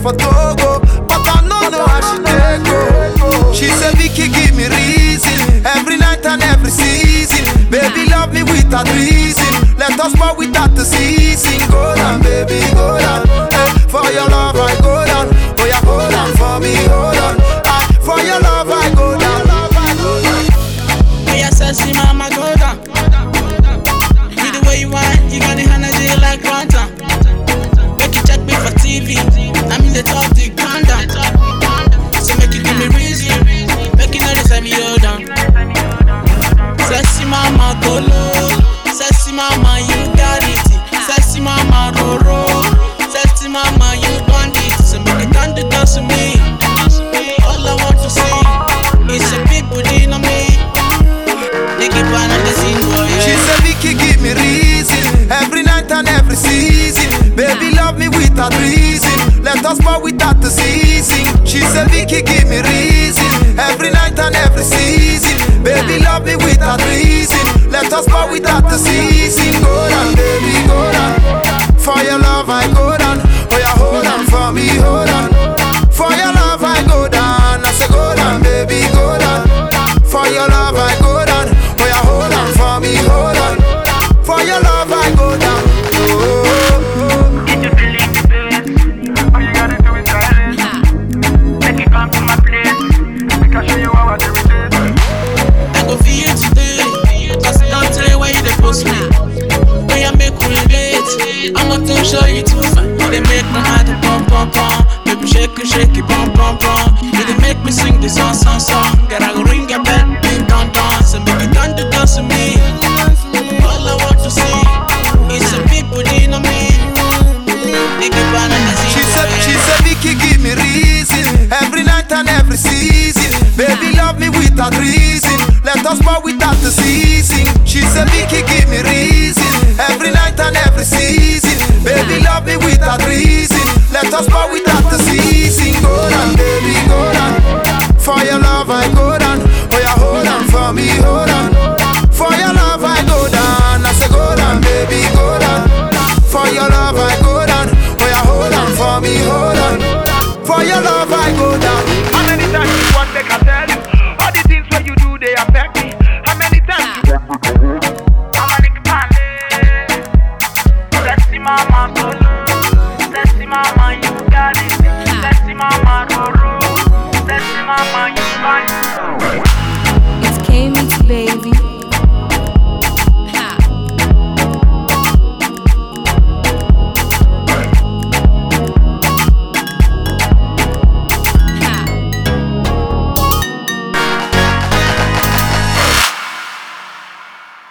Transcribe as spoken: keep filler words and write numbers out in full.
for Togo, but I don't know how she take go. She said, Vicky, give me reason, every night and every season. Baby, love me without reason. Let us part without the season. Go down, baby, go down. Hey, for your love, I go down. Oh yeah, hold on for me, hold on. Ah, for your love, I go down. Oh yeah, sexy mama, go down. You the way you want, you got the energy like Quantum. Make you check me for T V. I'm in the top, the countdown. So make you give me reason. Make you know this time you hold on. Sexy mama, go low. Sexy mama, you got it. Sexy mama, roro. Sexy mama, you want it. So make it turn the dance to me. All I want to see is a big booty on me. They keep on the scene, boy. She said, Vicky, give me reason, every night and every season. Baby, love me without reason. Let us part without the season. She said, Vicky, give me reason, every night and every season. Baby, love me without reason. Let us part without the season. Go down, baby, go down. For your love, I go down. Oh yeah, hold on for me, hold on. For your love, I go down. I say, go down, baby, go down. For your love, I go down. Oh yeah, hold on for me, hold on. For your love, I go down. Oh. Get you feeling the bass. All you gotta do is silence. Make it come to my place. We can show you how I do it. I go for you today. Just don't tell you where you dey post me. When you make me relate, I'm not too sure you too fine. You dey make my heart pump pump pump. Make me shake it, shake it, pump pump pump. You dey make me sing this song song song. Gotta go ring your bell, bing dong dong. So make it turn the dance to me. All I want to see is a big booty on me. They keep on the scene. She said, she said, Vicky, give me reason, every night and every season. Baby, love me without reason. Let us part without the season. She said, Vicky, give me reason, every night and every season. Baby, love me without reason. Let us part without the season. Go down, baby, go down. For your love, I go down. Oh yeah, hold on for me, hold on. For your love, I go down. I say, go down, baby, go down. For your love, I go down. Oh yeah, hold on for me, hold on. For your love, I go down. How many times you want they can tell you? All the things where you do, they affect me. How many times you How many times? Sexy mama, solo. Sexy mama, you got it. Sexy mama, roro. Sexy mama, you got it.